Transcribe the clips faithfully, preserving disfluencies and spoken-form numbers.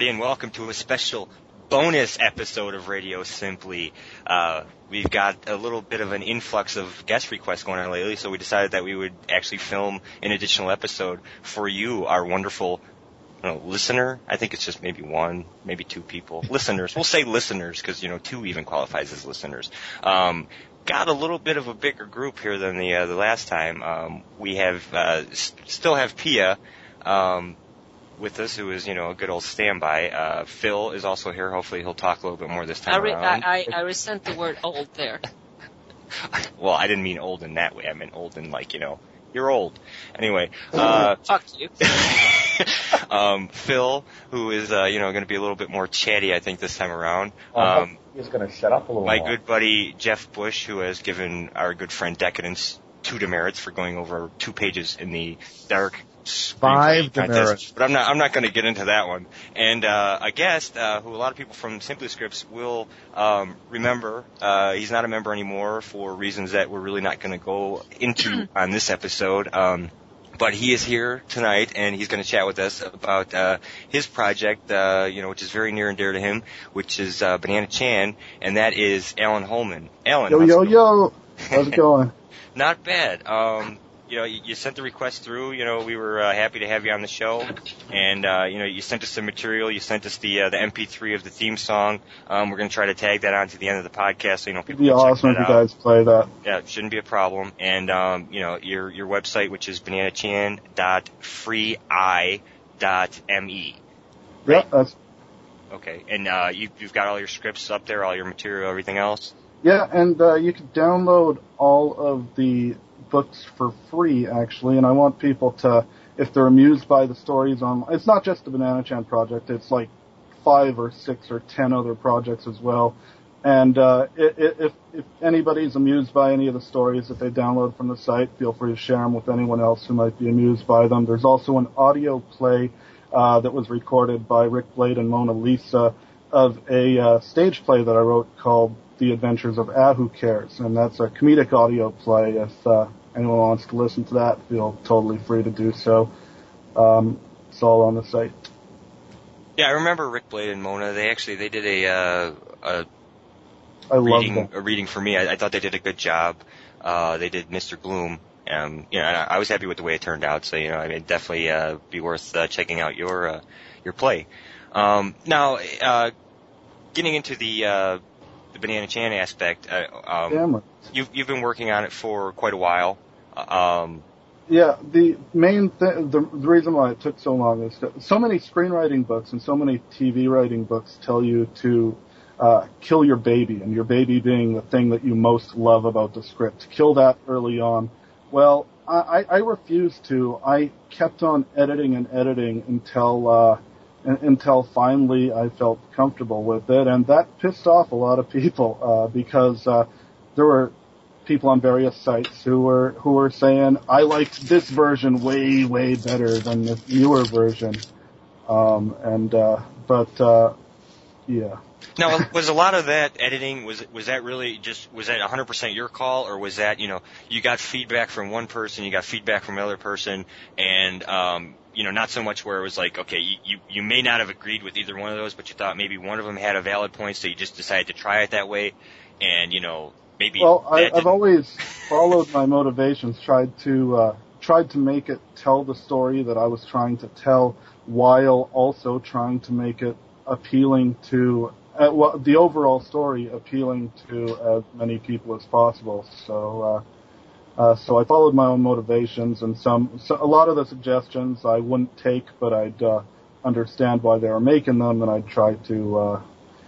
everybody, and welcome to a special bonus episode of Radio Simply. Uh, we've got a little bit of an influx of guest requests going on lately, so we decided that we would actually film an additional episode for you, our wonderful I don't know, listener. I think it's just maybe one, maybe two people. Listeners. We'll say listeners because, you know, two even qualifies as listeners. Um, got a little bit of a bigger group here than the uh, the last time. Um, we have uh, s- still have Pia um, with us, who is, you know, a good old standby. Uh, Phil is also here. Hopefully he'll talk a little bit more this time I re- around. I, I, I resent the word old there. Well, I didn't mean old in that way. I meant old in, like, you know, you're old. Anyway. Uh, Fuck you. um, Phil, who is, uh, you know, going to be a little bit more chatty, I think, this time around. Um, he's going to shut up a little My more. good buddy, Jeff Bush, who has given our good friend Decadence two demerits for going over two pages in the dark Five screenplay contest. demerits. But I'm not, I'm not going to get into that one. And, uh, a guest, uh, who a lot of people from Simply Scripts will, um, remember, uh, he's not a member anymore for reasons that we're really not going to go into on this episode. Um, But he is here tonight, and he's going to chat with us about uh, his project, uh, you know, which is very near and dear to him, which is uh, Banana Chan, and that is Alan Holman. Alan, Yo, how's yo, it going? yo. How's it going? Not bad. Um, you know, you, you sent the request through. You know, we were uh, happy to have you on the show, and uh, you know, you sent us some material. You sent us the uh, the M P three of the theme song. Um, we're going to try to tag that on to the end of the podcast, so you know It'd people be can check awesome if that you out. guys play that. Yeah, it shouldn't be a problem. And, um, you know, your your website, which is banana chan dot free eye dot me. Yeah, that's Okay. And uh, you, you've got all your scripts up there, all your material, everything else? yeah, and uh, you can download all of the books for free, actually. And I want people to, if they're amused by the stories on, it's not just the Banana Chan project. It's like five or six or ten other projects as well. And uh, if, if anybody's amused by any of the stories that they download from the site, feel free to share them with anyone else who might be amused by them. There's also an audio play uh, that was recorded by Rick Blade and Mona Lisa of a uh, stage play that I wrote called The Adventures of Ah Who Cares. And that's a comedic audio play. If uh, anyone wants to listen to that, feel totally free to do so. Um, it's all on the site. Yeah, I remember Rick Blade and Mona. They actually, they did a, uh, a I love reading, that. a reading for me. I, I thought they did a good job. Uh, they did Mister Gloom. Um, you know, and I, I was happy with the way it turned out. So, you know, I mean, definitely, uh, be worth, uh, checking out your, uh, your play. Um, now, uh, getting into the, uh, the Banana Chan aspect, uh, um, Damn it. you've, you've been working on it for quite a while. Uh, um, Yeah, the main thing, the, the reason why it took so long is that so many screenwriting books and so many T V writing books tell you to uh, kill your baby, and your baby being the thing that you most love about the script. Kill that early on. Well, I, I refused to. I kept on editing and editing until uh, until finally I felt comfortable with it, and that pissed off a lot of people uh, because uh, there were people on various sites who were who were saying I liked this version way way better than the newer version, um, and uh, but uh, yeah. Now, was a lot of that editing, was was that really just, was that one hundred percent your call, or was that, you know, you got feedback from one person, you got feedback from another person, and, um, you know, not so much where it was like, okay, you, you, you may not have agreed with either one of those, but you thought maybe one of them had a valid point, so you just decided to try it that way, and, you know, maybe... Well, I, that I've always followed my motivations, tried to uh, tried to make it tell the story that I was trying to tell, while also trying to make it appealing to... Uh, well, the overall story appealing to as many people as possible. So, uh, uh, so I followed my own motivations, and some, so a lot of the suggestions I wouldn't take, but I'd uh, understand why they were making them, and I'd try to, uh,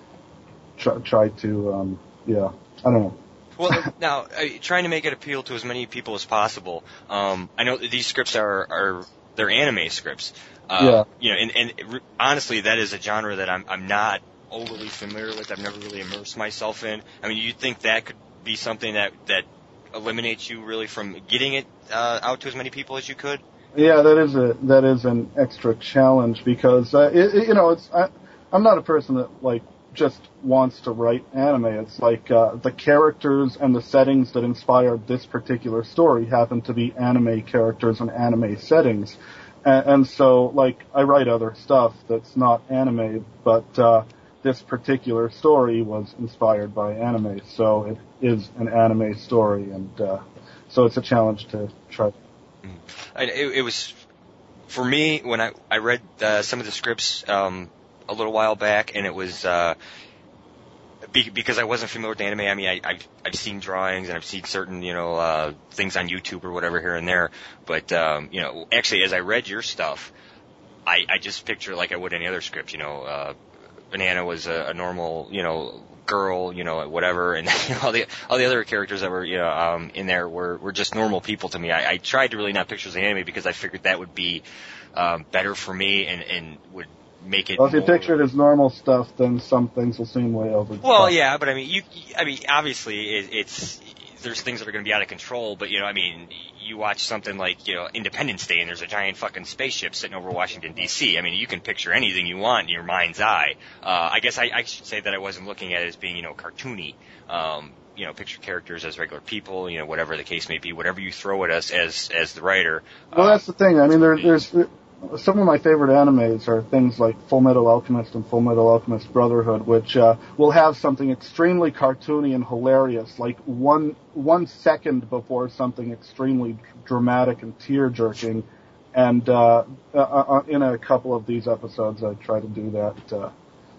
try, try to, um, yeah, I don't know. Well, now, uh, trying to make it appeal to as many people as possible. Um, I know that these scripts are, are they're anime scripts. Uh, Yeah. You know, and, and re- honestly, that is a genre that I'm, I'm not overly familiar with. I've never really immersed myself in. I mean, you think that could be something that, that eliminates you really from getting it uh, out to as many people as you could? Yeah, that is a that is an extra challenge because uh, it, it, you know it's I, I'm not a person that like just wants to write anime. It's like uh, the characters and the settings that inspired this particular story happen to be anime characters and anime settings. and, and so like I write other stuff that's not anime, but uh, this particular story was inspired by anime, so it is an anime story, and uh, so it's a challenge to try. And it, it was for me when I I read uh, some of the scripts um, a little while back, and it was. Uh, Be- because I wasn't familiar with anime. I mean, I, I've, I've seen drawings and I've seen certain, you know, uh, things on YouTube or whatever here and there. But, um, you know, actually, as I read your stuff, I, I just picture like I would any other script, you know, uh, Banana was a, a normal, you know, girl, you know, whatever. And you know, all the, all the other characters that were, you know, um, in there were, were just normal people to me. I, I tried to really not picture as anime because I figured that would be, um, better for me and, and would, make it well, if you more... picture it as normal stuff, then some things will seem way over the Well, top. yeah, but I mean, you, I mean, obviously, it, it's there's things that are going to be out of control. But you know, I mean, you watch something like you know Independence Day, and there's a giant fucking spaceship sitting over Washington D C. I mean, you can picture anything you want in your mind's eye. Uh, I guess I, I should say that I wasn't looking at it as being you know cartoony. Um, you know, picture characters as regular people. You know, whatever the case may be, whatever you throw at us as as the writer. Well, uh, that's the thing. I mean, there, there's. Some of my favorite animes are things like Full Metal Alchemist and Full Metal Alchemist Brotherhood, which uh, will have something extremely cartoony and hilarious, like one one second before something extremely dramatic and tear-jerking. And uh, uh, in a couple of these episodes, I try to do that. Uh.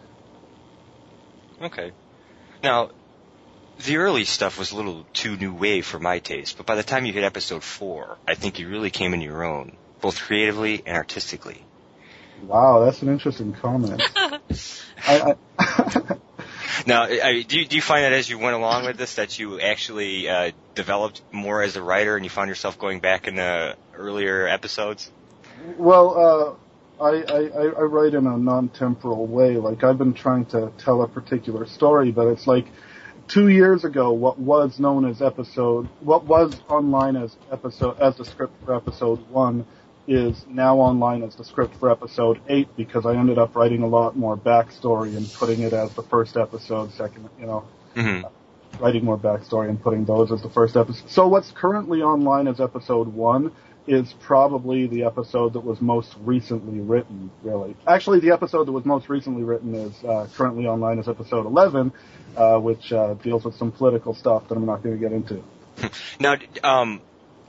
Okay. Now, the early stuff was a little too new wave for my taste, but by the time you hit episode four, I think you really came into your own, both creatively and artistically. Wow, that's an interesting comment. I, I now, I, do, you, do you find that as you went along with this that you actually uh, developed more as a writer and you found yourself going back in the earlier episodes? Well, uh, I, I, I write in a non-temporal way. Like, I've been trying to tell a particular story, but it's like two years ago, what was known as episode, what was online as episode, as the script for episode one is now online as the script for episode eight because I ended up writing a lot more backstory and putting it as the first episode, second, you know, mm-hmm. uh, writing more backstory and putting those as the first episode. So what's currently online as episode one is probably the episode that was most recently written, really. Actually, the episode that was most recently written is uh, currently online as episode eleven, uh, which uh, deals with some political stuff that I'm not going to get into. Now, um,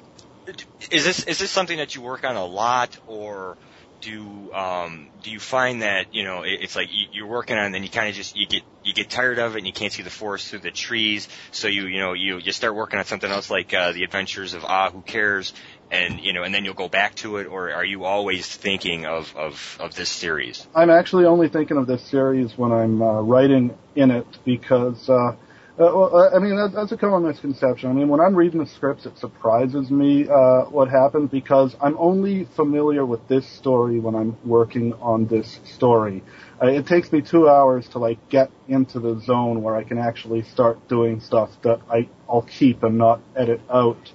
is this is this something that you work on a lot, or do um, do you find that you know it's like you're working on it and then you kind of just you get you get tired of it and you can't see the forest through the trees, so you you know you you start working on something else like uh, the Adventures of Ah Who Cares, and you know and then you'll go back to it, or are you always thinking of of, of this series? I'm actually only thinking of this series when I'm uh, writing in it because. Uh, Uh, well, I mean, that, that's a common misconception. I mean, when I'm reading the scripts, it surprises me uh, what happened because I'm only familiar with this story when I'm working on this story. Uh, it takes me two hours to, like, get into the zone where I can actually start doing stuff that I, I'll keep and not edit out.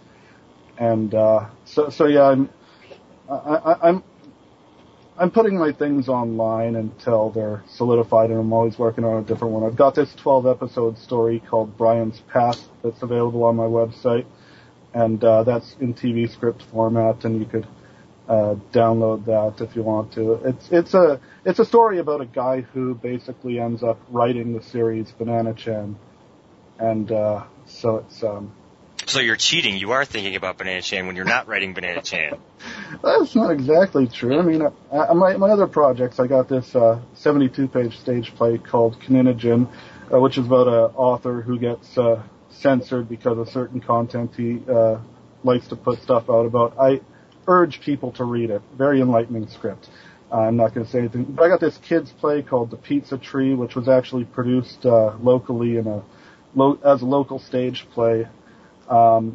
And uh, so, so yeah, I'm, I, I, I'm I'm putting my things online until they're solidified, and I'm always working on a different one. I've got this twelve-episode story called Brian's Path that's available on my website, and uh, that's in T V script format, and you could uh, download that if you want to. It's it's a it's a story about a guy who basically ends up writing the series Banana-chan, and uh, so it's. Um, So you're cheating. You are thinking about Banana-chan when you're not writing Banana-chan. That's not exactly true. I mean, uh, my my other projects, I got this uh, seventy-two page stage play called Kaninijin, uh, which is about an author who gets uh, censored because of certain content he uh, likes to put stuff out about. I urge people to read it. Very enlightening script. Uh, I'm not going to say anything. But I got this kids play called The Pizza Tree, which was actually produced uh, locally in a lo- as a local stage play. Um,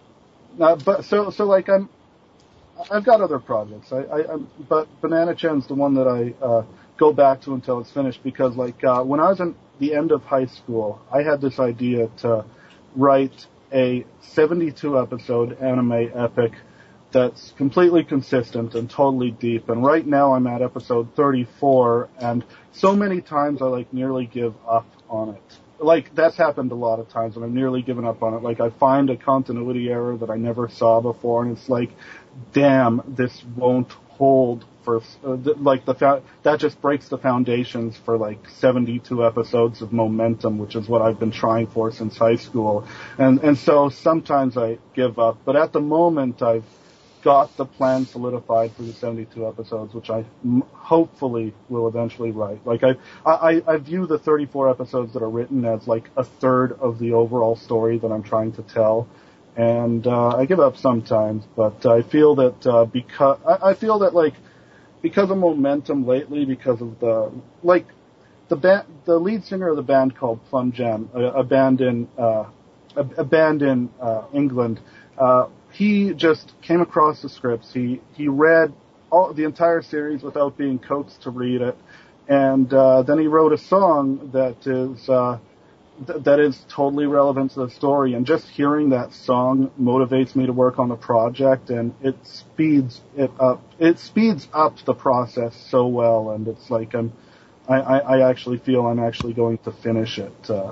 uh, but so, so like I'm, I've got other projects. I, I, I'm, but Banana-chan's the one that I, uh, go back to until it's finished because like, uh, when I was in the end of high school, I had this idea to write a seventy-two episode anime epic that's completely consistent and totally deep. And right now I'm at episode thirty-four, and so many times I like nearly give up on it. Like, that's happened a lot of times, and I've nearly given up on it. Like, I find a continuity error that I never saw before, and it's like, damn, this won't hold for uh, th- like the fa- that just breaks the foundations for like seventy-two episodes of momentum, which is what I've been trying for since high school, and and so sometimes I give up. But at the moment, I've got the plan solidified for the seventy-two episodes, which I m- hopefully will eventually write. Like I, I, I view the thirty-four episodes that are written as like a third of the overall story that I'm trying to tell, and uh, I give up sometimes. But I feel that uh, because I, I feel that like because of momentum lately, because of the like the band, the lead singer of the band called Fun Jam, a, a band in uh, a, a band in uh, England. Uh, He just came across the scripts. He he read all the entire series without being coaxed to read it, and uh, then he wrote a song that is uh, th- that is totally relevant to the story. And just hearing that song motivates me to work on the project, and it speeds it up. It speeds up the process so well, and it's like I'm I, I, I actually feel I'm actually going to finish it. Uh,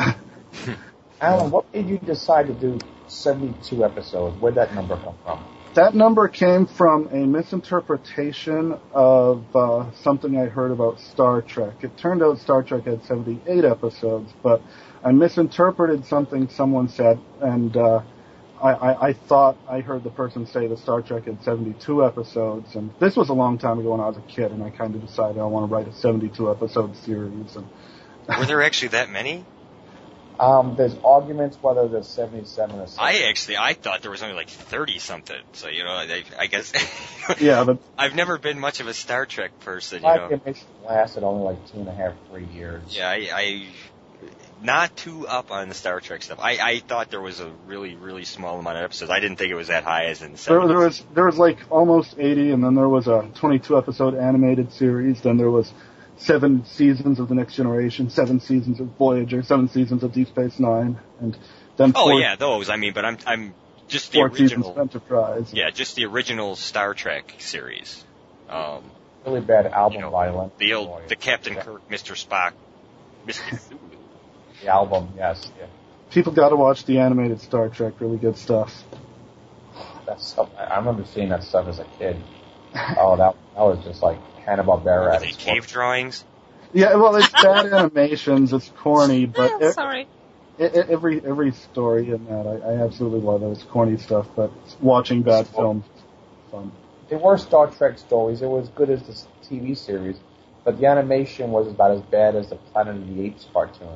Alan, what made you decide to do seventy-two episodes? Where'd that number come from? That number came from a misinterpretation of uh, something I heard about Star Trek. It turned out Star Trek had seventy-eight episodes, but I misinterpreted something someone said, and uh, I, I, I thought I heard the person say that Star Trek had seventy-two episodes, and this was a long time ago when I was a kid, and I kind of decided I want to write a seventy-two episode series. And were there actually that many? Um, there's arguments whether there's seventy-seven or something. I actually, I thought there was only like thirty something. So, you know, I, I guess. Yeah, but I've never been much of a Star Trek person, you My know. animation lasted only like two and a half, three years. Yeah, I, I, not too up on the Star Trek stuff. I, I thought there was a really, really small amount of episodes. I didn't think it was that high as in there, seventy. there was there was like almost eighty, and then there was a twenty-two episode animated series. Then there was seven seasons of The Next Generation, seven seasons of Voyager, seven seasons of Deep Space Nine, and then Oh four, yeah, those. I mean, but I'm, I'm just the four seasons original. of Enterprise. Yeah, just the original Star Trek series. Um, Really bad album you know, violence. the old, the Captain Yeah. Kirk, Mister Spock, Mister Zulu. The album, yes. Yeah. People got to watch the animated Star Trek. Really good stuff. That's stuff. I remember seeing that stuff as a kid. Oh, that that was just like Hanna-Barbera. Were at they its cave drawings? Yeah, well, it's bad animations. It's corny, but Oh, e- sorry. e- e- every every story in that, I, I absolutely love it. It's corny stuff, but watching bad films is fun. They were Star Trek stories. It was good as the T V series, but the animation was about as bad as the Planet of the Apes cartoon.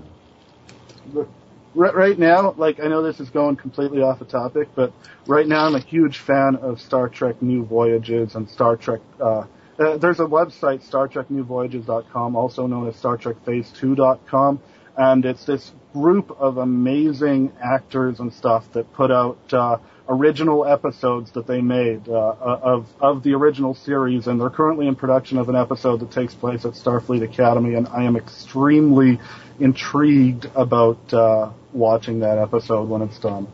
Right, right now, like, I know this is going completely off the topic, but right now I'm a huge fan of Star Trek New Voyages and Star Trek, uh, uh there's a website, star trek new voyages dot com, also known as star trek phase two dot com, and it's this group of amazing actors and stuff that put out, uh, original episodes that they made, uh, of, of the original series, and they're currently in production of an episode that takes place at Starfleet Academy, and I am extremely intrigued about, uh, watching that episode when it's done.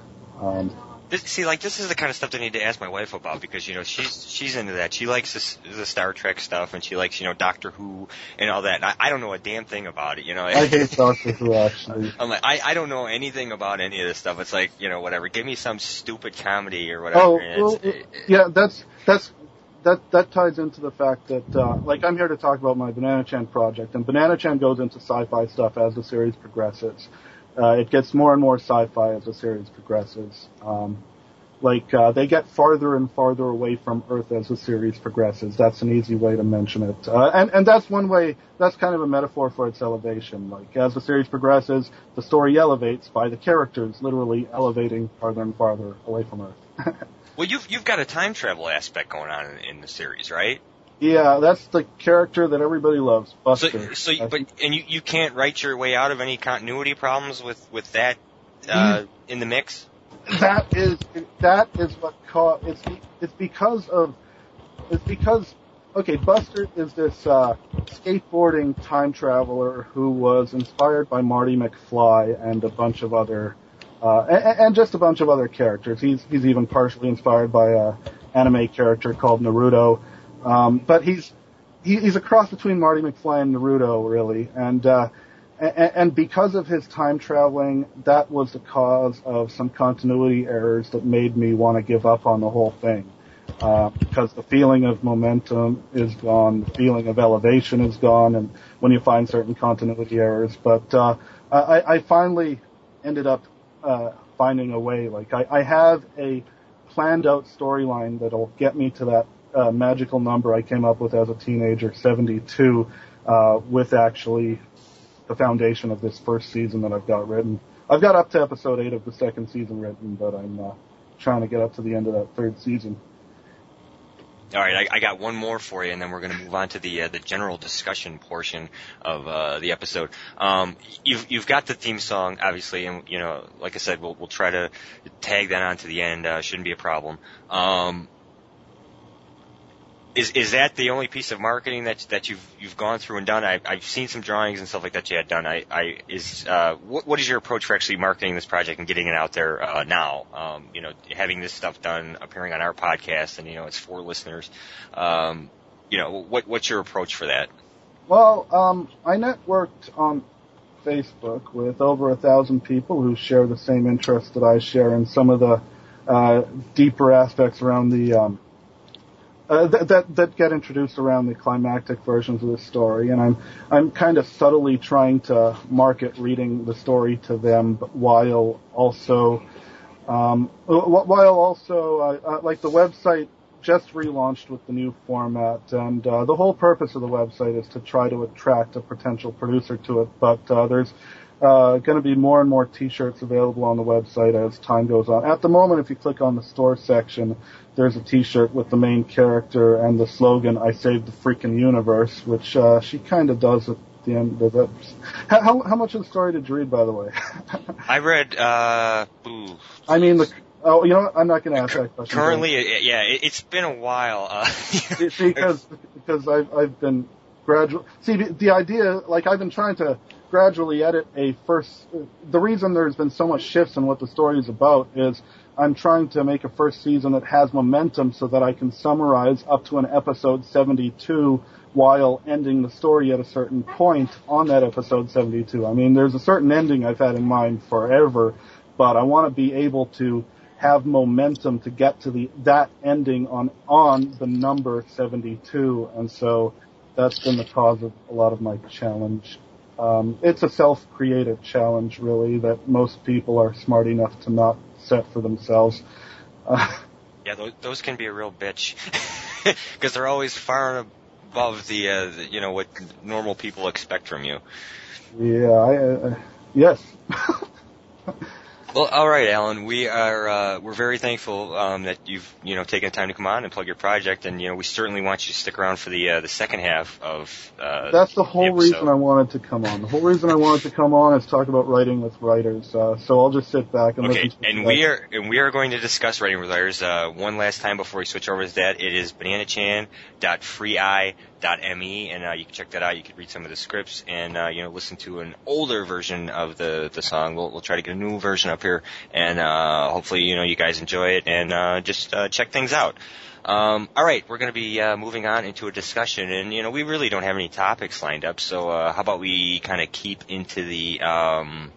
Um, This, see, like, this is the kind of stuff I need to ask my wife about because, you know, she's she's into that. She likes this, the Star Trek stuff, and she likes, you know, Doctor Who and all that. And I, I don't know a damn thing about it, you know. I hate Doctor Who, actually. I'm like, I, I don't know anything about any of this stuff. It's like, you know, whatever. Give me some stupid comedy or whatever. Oh, and well, it's, it, yeah, that's that's that that ties into the fact that, uh, like, I'm here to talk about my Banana Chan project, and Banana Chan goes into sci-fi stuff as the series progresses. Uh, it gets more and more sci-fi as the series progresses. Um, Like, uh, they get farther and farther away from Earth as the series progresses. That's an easy way to mention it. Uh, and, and that's one way, that's kind of a metaphor for its elevation. Like, as the series progresses, the story elevates by the characters literally elevating farther and farther away from Earth. well, you've you've got a time travel aspect going on in, in the series, right? Yeah, that's the character that everybody loves, Buster. So, so, you, but and you you can't write your way out of any continuity problems with with that uh, in the mix. That is that is what caused it's it's because of it's because okay, Buster is this uh, skateboarding time traveler who was inspired by Marty McFly and a bunch of other uh, and, and just a bunch of other characters. He's he's even partially inspired by a anime character called Naruto, um, but he's he, he's a cross between Marty McFly and Naruto, really, and. Uh, And because of his time traveling, that was the cause of some continuity errors that made me want to give up on the whole thing. uh, because the feeling of momentum is gone, the feeling of elevation is gone, and when you find certain continuity errors. But uh, I, I finally ended up uh, finding a way. Like I, I have a planned out storyline that'll get me to that uh, magical number I came up with as a teenager, seventy-two, uh, with actually the foundation of this first season that I've got written. I've got up to episode eight of the second season written, but I'm uh, trying to get up to the end of that third season. All right, I, I got one more for you, and then we're going to move on to the uh, the general discussion portion of uh, the episode. Um, you've you've got the theme song, obviously, and you know, like I said, we'll we'll try to tag that on to the end. Uh, shouldn't be a problem. Um, Is is that the only piece of marketing that that you've you've gone through and done? I, I've seen some drawings and stuff like that you had done. I, I is uh, what what is your approach for actually marketing this project and getting it out there uh, now? Um, you know, having this stuff done, appearing on our podcast, and you know, it's for listeners. Um, you know, what what's your approach for that? Well, um, I networked on Facebook with over a thousand people who share the same interests that I share in some of the uh, deeper aspects around the. Um, Uh, that, that that get introduced around the climactic versions of the story, and I'm I'm kind of subtly trying to market reading the story to them, but while also um, while also uh, uh, like the website just relaunched with the new format, and uh, the whole purpose of the website is to try to attract a potential producer to it. But uh, there's uh, going to be more and more T-shirts available on the website as time goes on. At the moment, if you click on the store section, there's a T-shirt with the main character and the slogan, "I saved the freaking universe," which uh, she kind of does at the end of it. How, how, how much of the story did you read, by the way? I read. Uh, ooh. I mean, the, oh, you know what? I'm not going to ask that question. Currently, yeah, it, it's been a while. Uh, See, because because I've I've been gradual. See, the, the idea, like I've been trying to gradually edit a first. The reason there's been so much shifts in what the story is about is I'm trying to make a first season that has momentum so that I can summarize up to an episode seventy-two while ending the story at a certain point on that episode seventy-two. I mean, there's a certain ending I've had in mind forever, but I want to be able to have momentum to get to the that ending on on the number seventy-two, and so that's been the cause of a lot of my challenge. Um, it's a self-created challenge, really, that most people are smart enough to not set for themselves. Uh, yeah, those, those can be a real bitch because they're always far above the, uh, the, you know, what normal people expect from you. Yeah, I, uh, yes. Well, all right, Alan. We are uh, we're very thankful um, that you've you know taken time to come on and plug your project, and you know we certainly want you to stick around for the uh, the second half of. Uh, That's the whole the reason I wanted to come on. The whole reason I wanted to come on is talk about writing with writers. Uh, so I'll just sit back and okay, listen. To and we are and we are going to discuss writing with writers uh, one last time before we switch over to that. It is bananachan dot free eye dot me, and uh, you can check that out. You can read some of the scripts and uh, you know listen to an older version of the the song. We'll we'll try to get a new version up here, and uh, hopefully you know you guys enjoy it and uh, just uh, check things out. Um, all right, we're going to be uh, moving on into a discussion, and you know we really don't have any topics lined up. So uh, how about we kind of keep into the um,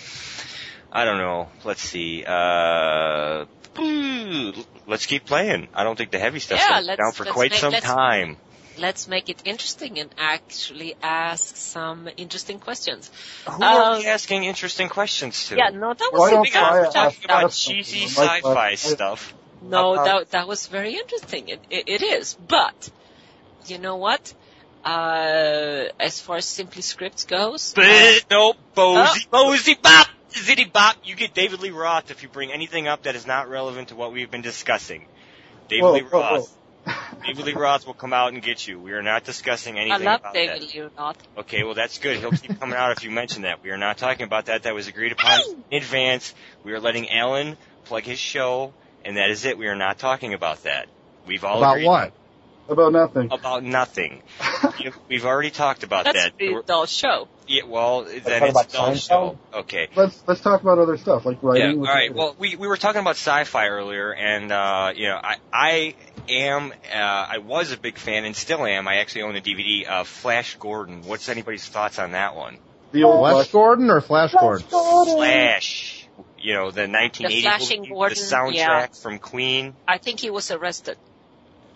I don't know. Let's see. Uh, let's keep playing. I don't think the heavy stuff's yeah, been down for let's quite make, some let's, time. Let's make it interesting and actually ask some interesting questions. Who um, are we asking interesting questions to? Yeah, no, that Why was don't a big I we're ask talking about. About cheesy sci-fi stuff. No, About- that that was very interesting. It, it, it is, but you know what? Uh, as far as Simply Scripts goes, But, uh, no, Bozy, Oh. Bozy Bop, Zitty Bop. You get David Lee Roth if you bring anything up that is not relevant to what we've been discussing. David Whoa, Lee whoa, Roth. whoa. David Lee Roth will come out and get you. We are not discussing I anything love about David that. Lee Roth. Okay, well that's good. He'll keep coming out if you mention that. We are not talking about that. That was agreed upon in advance. We are letting Alan plug his show, and that is it. We are not talking about that. We've all About agreed what? About nothing. about nothing. You- We've already talked about That's that. the dull show. Yeah, well, then talk it's about a dull Seinfeld? show. Okay. Let's let's talk about other stuff like Yeah, writing. all with right. writers. Well, we we were talking about sci-fi earlier, and uh, you know, I I am uh, I was a big fan and still am. I actually own a D V D of Flash Gordon. What's anybody's thoughts on that one? the old Flash Flash- Gordon or Flash Gordon? Flash. You know, the nineteen eighty The Flashing movie, Gordon, the soundtrack yeah. from Queen. I think he was arrested.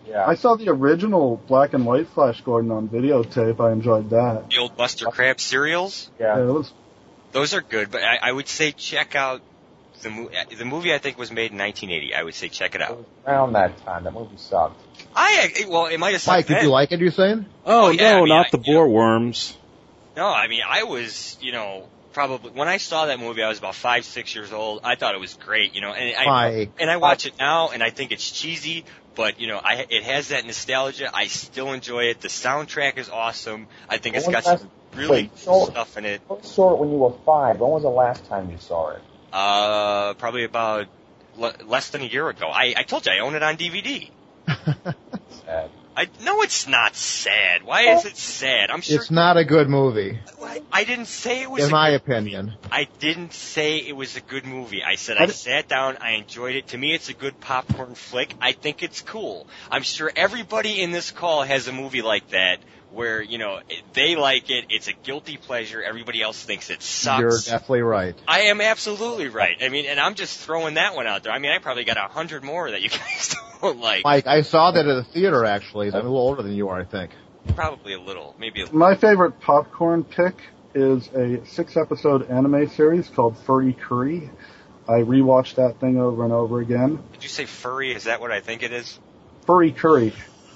Yeah. I saw the original black and white Flash Gordon on videotape. I enjoyed that. The old Buster Crabbe serials? Yeah. Yeah, it was. Those are good, but I, I would say check out the movie. The movie I think was made in nineteen eighty. I would say check it It out. was around that time. That movie sucked. I well, it might have sucked Mike, did then. you like it, you're saying? Oh, Oh, yeah, no, I mean, not I- the boar worms. No, I mean I was, you know, probably when I saw that movie, I was about five, six years old. I thought it was great, you know, and I Mike. and I watch it now, and I think it's cheesy, but you know, I it has that nostalgia. I still enjoy it. The soundtrack is awesome. I think it's When got was some that- really wait, cool so- stuff in it. You saw it when you were five. When was the last time you saw it? Uh, probably about le- less than a year ago. I I told you I own it on D V D. Sad. I no, it's not sad. Why is it sad? I'm sure. It's not a good movie, I, I didn't say it was. in a my good opinion. I didn't say it was a good movie. I said I I d- sat down, I enjoyed it. To me, it's a good popcorn flick. I think it's cool. I'm sure everybody in this call has a movie like that where, you know, they like it, it's a guilty pleasure, everybody else thinks it sucks. You're definitely right. I am absolutely right. I mean, and I'm just throwing that one out there. I mean, I probably got a hundred more that you guys don't like. Mike, I saw that at the theater, actually. I'm a little older than you are, I think. Probably a little, maybe a little. My favorite popcorn pick is a six-episode anime series called Furry Curry. I rewatched that thing over and over again. Did you say furry? Is that what I think it is? Furry Curry.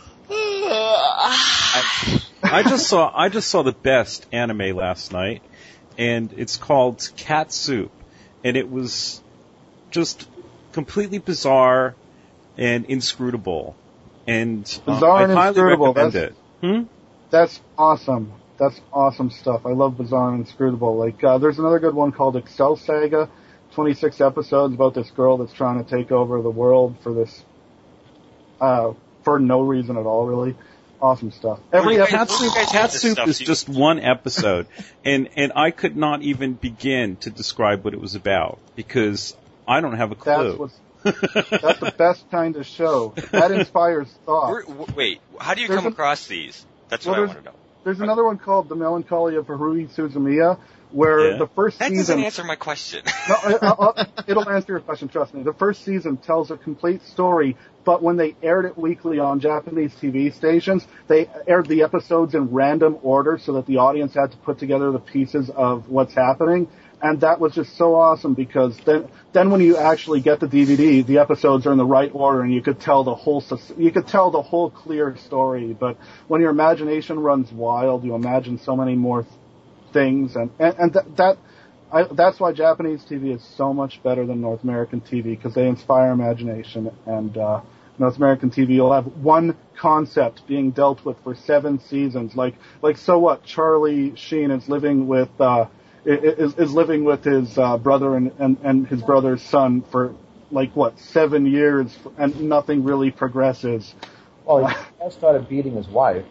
I, I just saw I just saw the best anime last night, and it's called Cat Soup, and it was just completely bizarre and inscrutable, and uh, Bizarre I and highly inscrutable, recommend that's- it. Hmm? That's awesome. That's awesome stuff. I love Bizarre and Inscrutable. Like, uh, there's another good one called Excel Saga, twenty-six episodes about this girl that's trying to take over the world for this, uh, for no reason at all, really. Awesome stuff. Every Well, Cat you Soup, guys Cat have this Soup stuff, is you- just one episode, and and I could not even begin to describe what it was about because I don't have a That's clue. what's, that's the best kind of show. That inspires thought. Where, w- wait, how do you There's come a- across these? That's Well, what I there's- want to know. There's another one called The Melancholy of Haruhi Suzumiya, where Yeah. the first That season... doesn't answer my question. No, I, I, I, it'll answer your question, trust me. The first season tells a complete story, but when they aired it weekly on Japanese T V stations, they aired the episodes in random order so that the audience had to put together the pieces of what's happening. And that was just so awesome because then, then when you actually get the D V D, the episodes are in the right order and you could tell the whole, sus- you could tell the whole clear story. But when your imagination runs wild, you imagine so many more things and, and, and that, that, I, that's why Japanese T V is so much better than North American T V because they inspire imagination. And uh, North American T V, you'll have one concept being dealt with for seven seasons. Like, like so what? Charlie Sheen is living with uh, is, is living with his uh, brother and, and and his brother's son for like what seven years, and nothing really progresses. Well, he just started beating his wife.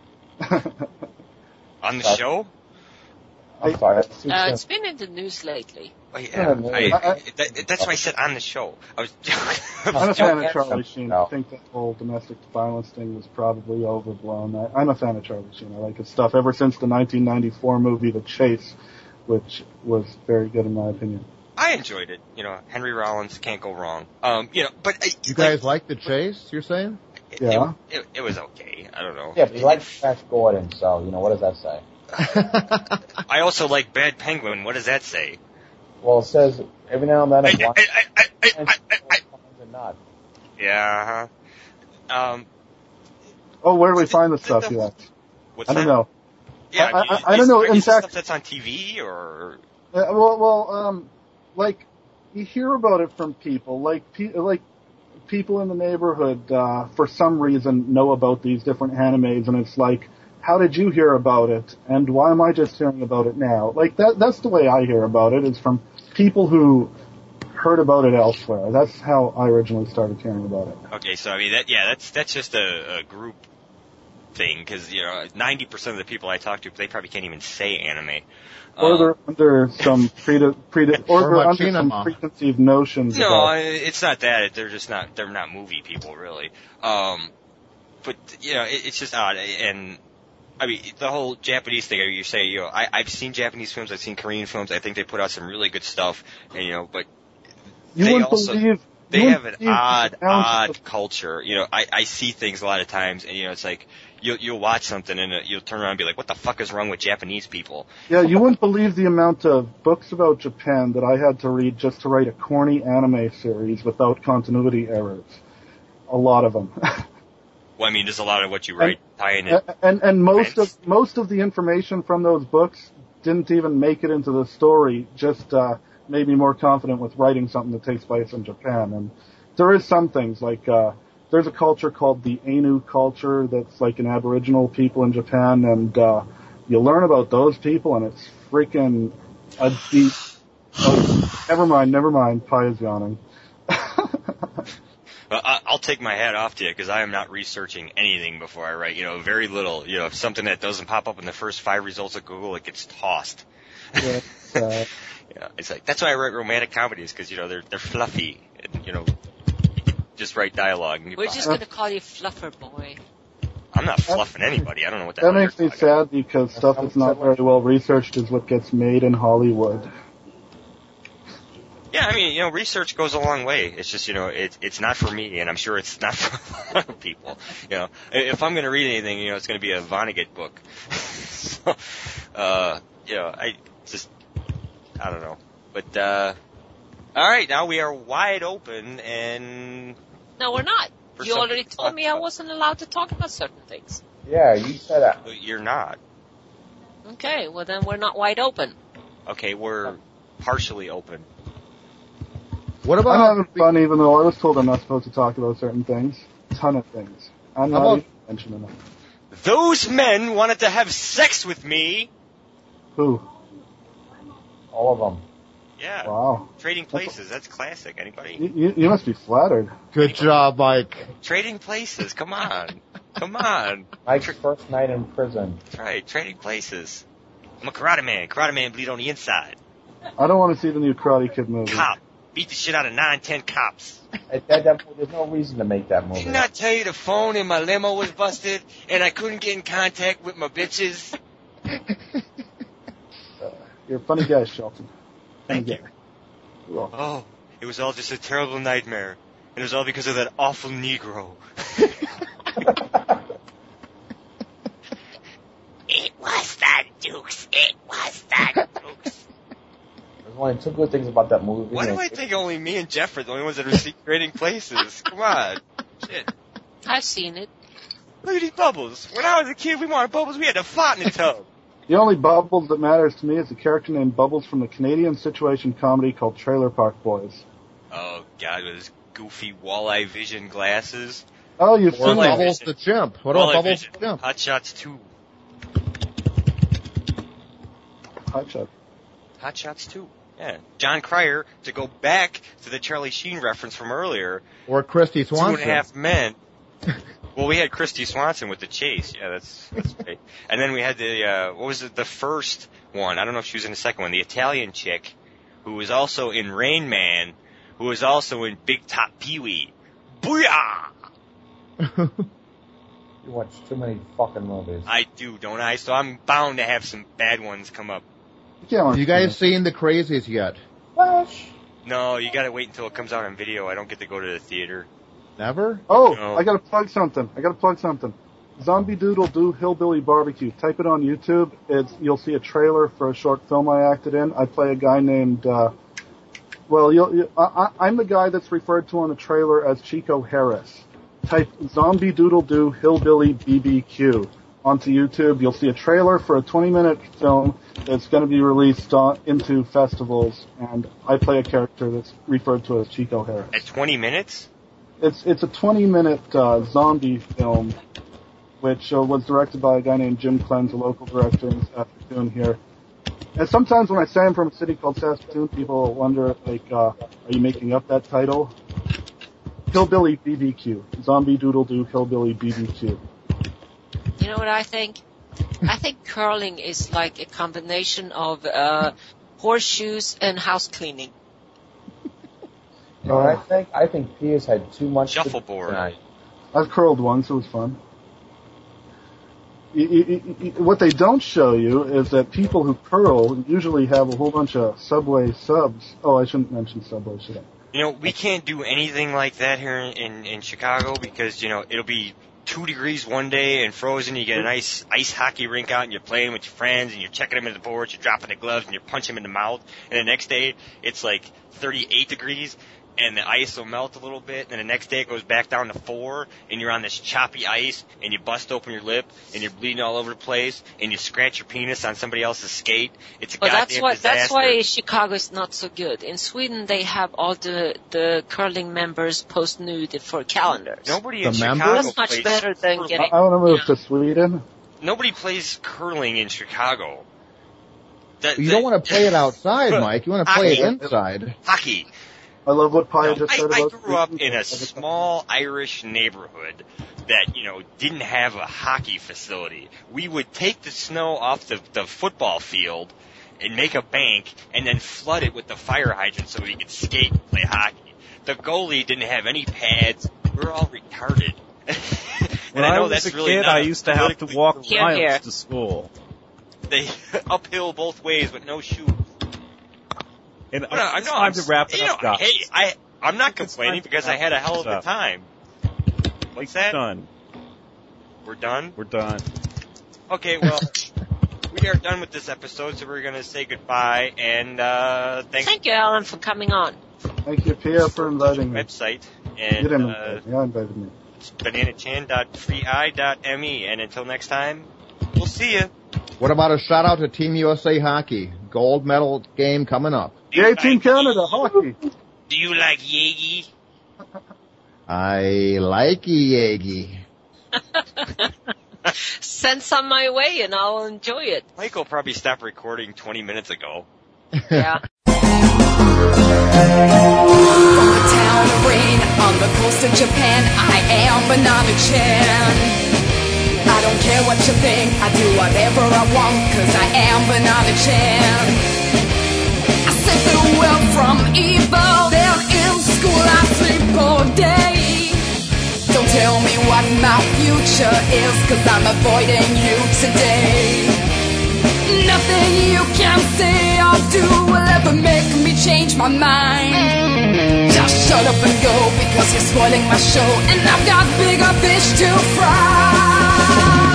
On the Uh, show? I'm sorry. That's too Uh, soon. it's been in the news lately. Oh, yeah. Yeah, I, I- I, that, that's why I said on the show. I was I'm a fan of Yeah. Charlie Sheen. No. I think that whole domestic violence thing was probably overblown. I, I'm a fan of Charlie Sheen. I like his stuff ever since the nineteen ninety-four movie The Chase, which was very good in my opinion. I enjoyed it. You know, Henry Rollins can't go wrong. Um, you know, but uh, You guys like The Chase, you're saying? it, Yeah. It, it, it was okay. I don't know. Yeah, but he likes Flash Gordon, so, you know, what does that say? I also like Bad Penguin. What does that say? Well, it says every now and then I, a blind I, I, I, I, and I, I, or not. yeah. Uh-huh. Um, Oh, where do we find the the- stuff the- yet? what's I don't that? know. Yeah, I- I- is- I don't know, Is, in is this fact- stuff that's on T V or? Uh, well, well, um, like you hear about it from people, like pe- like people in the neighborhood, uh, for some reason know about these different animes, and it's like, how did you hear about it, and why am I just hearing about it now? Like that, that's the way I hear about it. Is from people who heard about it elsewhere. That's how I originally started hearing about it. Okay, so I mean that. Yeah, that's that's just a, a group thing because you know ninety percent of the people I talk to they probably can't even say anime. Or Um, they're under some pre, pre or Or they're under some machinima. preconceived notions. No, about I- it's not that. They're just not. They're not movie people, really. Um, but you know, it, it's just odd. And I mean, the whole Japanese thing. You say, you know, I, I've seen Japanese films. I've seen Korean films. I think they put out some really good stuff. And you know, but You they wouldn't also. believe they You have an you- odd, you- odd culture. You know, I, I see things a lot of times, and you know, it's like you'll you'll watch something and uh, you'll turn around and be like, "What the fuck is wrong with Japanese people?" Yeah, you wouldn't believe the amount of books about Japan that I had to read just to write a corny anime series without continuity errors. A lot of them. Well, I mean, there's a lot of what you write tying in. and, and and most Thanks. of most of the information from those books didn't even make it into the story. Just uh, made me more confident with writing something that takes place in Japan. And there is some things like uh, there's a culture called the Ainu culture that's like an Aboriginal people in Japan, and uh, you learn about those people, and it's freaking a deep. Oh, never mind, never mind. Pi is yawning. Well, I, I'll take my hat off to you because I am not researching anything before I write. You know, very little. You know, if something that doesn't pop up in the first five results of Google, it gets tossed. Yeah, it's, uh, Yeah, it's like that's why I write romantic comedies because you know they're they're fluffy and you know just write dialogue. And We're just gonna call you Fluffer Boy. I'm not fluffing anybody. I don't know what the That hell makes you're me talking about. sad because stuff that's not very well researched is what gets made in Hollywood. Yeah, I mean, you know, research goes a long way. It's just, you know, it, it's not for me, and I'm sure it's not for a lot of people. You know, if I'm going to read anything, you know, it's going to be a Vonnegut book. so, uh, you know, I just, I don't know. But, uh, all right, now we are wide open, and No, we're not. For You some already people, told me I uh, wasn't allowed to talk about certain things. yeah, you said that. you're not. Okay, well then we're not wide open. Okay, we're partially open. What I'm about having fun even though I was told I'm not supposed to talk about certain things. Ton of things. I'm How not about- even mentioning them. Those men wanted to have sex with me. Who? All of them. Yeah, Wow. Trading Places. That's classic. Anybody? You, you, you must be flattered. good job, Mike? Trading Places. Come on. Come on. Mike's first night in prison. That's right. Trading Places. I'm a karate man. Karate man bleed on the inside. I don't want to see the new Karate Kid movie. Cop. Beat the shit out of nine, ten cops. At that, that, there's no reason to make that movie. Didn't I tell you the phone in my limo was busted and I couldn't get in contact with my bitches? You're a funny guy, Shelton. Funny Thank you. guy. You're welcome. Oh, it was all just a terrible nightmare. And it was all because of that awful Negro. It was the Dukes. It was the Dukes. There's only two good things about that movie. Why do I think only me and Jeff are the only ones that are see Trading Places? Come on. Shit. I've seen it. Look at these bubbles. When I was a kid, we wanted bubbles. We had to fart in the tub. The only Bubbles that matters to me is a character named Bubbles from the Canadian situation comedy called Trailer Park Boys. Oh, God, with his goofy walleye vision glasses. Oh, you've Or seen Walleye that. Bubbles Vision. the Chimp? What about Walleye Bubbles Vision. the Chimp? Hot Shots two. Hot Shot. Hot Shots two. Yeah. John Cryer, to go back to the Charlie Sheen reference from earlier, Or Christy Two Swanson? and a Half Men. Well, we had Christy Swanson with The Chase. Yeah, that's that's great. And then we had the, uh, what was it, the first one? I don't know if she was in the second one. The Italian chick, who was also in Rain Man, who was also in Big Top Pee-wee. Booyah! You watch too many fucking movies. I do, don't I? So I'm bound to have some bad ones come up. You can't watch You guys it. seen The Crazies yet? Flash. No, you gotta wait until it comes out on video. I don't get to go to the theater. Never? Oh, No. I gotta plug something. I gotta plug something. Zombie Doodle Do Hillbilly Barbecue. Type it on YouTube. It's you'll see a trailer for a short film I acted in. I play a guy named. Uh, well, you'll, you, I, I- I'm the guy that's referred to on the trailer as Chico Harris. Type Zombie Doodle Do Hillbilly B B Q onto YouTube. You'll see a trailer for a twenty minute film that's going to be released on, into festivals, and I play a character that's referred to as Chico Harris. At twenty minutes? It's it's a twenty minute uh, zombie film, which uh, was directed by a guy named Jim Cleanse, a local director in Saskatoon here. And sometimes when I say I'm from a city called Saskatoon, people wonder, like, uh, are you making up that title? Hillbilly B B Q. Zombie Doodle Doo Hillbilly B B Q. You know what I think? I think curling is like a combination of uh, horseshoes and house cleaning. You know what I think? I think P has had too much to do Shuffleboard. tonight. I've curled once, it was fun. Y- y- y- y- What they don't show you is that people who curl usually have a whole bunch of Subway subs. Oh, I shouldn't mention Subway, should I? You know, we can't do anything like that here in, in, in Chicago because, you know, it'll be two degrees one day and frozen. You get a nice ice hockey rink out and you're playing with your friends and you're checking them in the boards, you're dropping the gloves and you're punching them in the mouth. And the next day, it's like thirty-eight degrees and the ice will melt a little bit. And the next day it goes back down to four and you're on this choppy ice and you bust open your lip and you're bleeding all over the place and you scratch your penis on somebody else's skate. It's a Well, goddamn that's why disaster. that's why Chicago is not so good. In Sweden, they have all the the curling members post nude for calendars. Nobody The in members? Chicago That's much plays better than curling. getting- I, I want to move Yeah. to Sweden. Nobody plays curling in Chicago. That, You that- don't want to play it outside, Mike. You want to play it Hockey. inside. hockey. I love what Paya No, just I, said I about grew up Sweden. in a small Irish neighborhood that, you know, didn't have a hockey facility. We would take the snow off the, the football field and make a bank and then flood it with the fire hydrant so we could skate and play hockey. The goalie didn't have any pads. We were all retarded. and When I I, know was that's a really kid, not I used to have to politically walk correct. Here, miles here. to school. They uphill both ways with no shoes. And No, it's no, time I'm, to wrap it you up, know, guys. hey, I, I'm not It's time complaining to because I wrap had a hell of this a up. time. What's that? Done. We're done? We're done. Okay, well, we are done with this episode, so we're going to say goodbye, and uh, thanks Thank you, Alan, for coming on. Thank you, Pia, for inviting me. website, You and didn't uh, invite me. I invited me. it's banana chan dot free eye dot m e, and until next time, we'll see you. What about a shout out to Team U S A Hockey? Gold medal game coming up. Yay, Team Canada, hockey! Do you like Yagi? I like Yagi. Send some my way and I'll enjoy it. Michael probably stopped recording twenty minutes ago. Yeah. From the town of Rain on the coast of Japan, I am Banana-chan. I don't care what you think, I do whatever I want, cause I am Banana-chan. I save the world from evil, then in school I sleep all day. Don't tell me what my future is, cause I'm avoiding you today. Nothing you can say or do will ever make me change my mind. Just shut up and go, because you're spoiling my show, and I've got bigger fish to fry.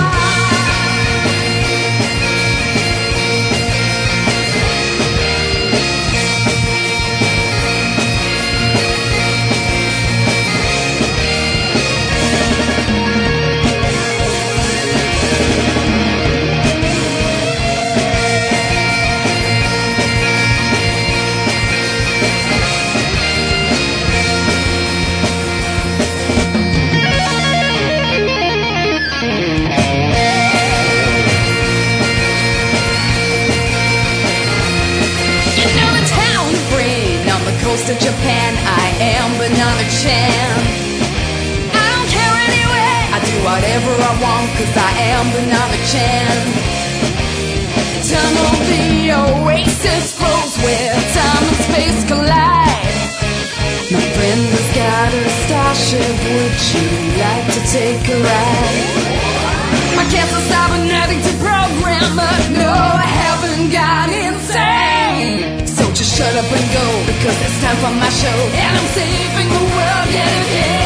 Coast of Japan, I am Banana-chan. I don't care anyway, I do whatever I want, cause I am Banana-chan. Eternal the oasis flows where time and space collide. My friend has got a starship, would you like to take a ride? My cancer cybernetic to program, but no, I haven't got insane. So just shut up and go, because it's time for my show, and I'm saving the world yet again.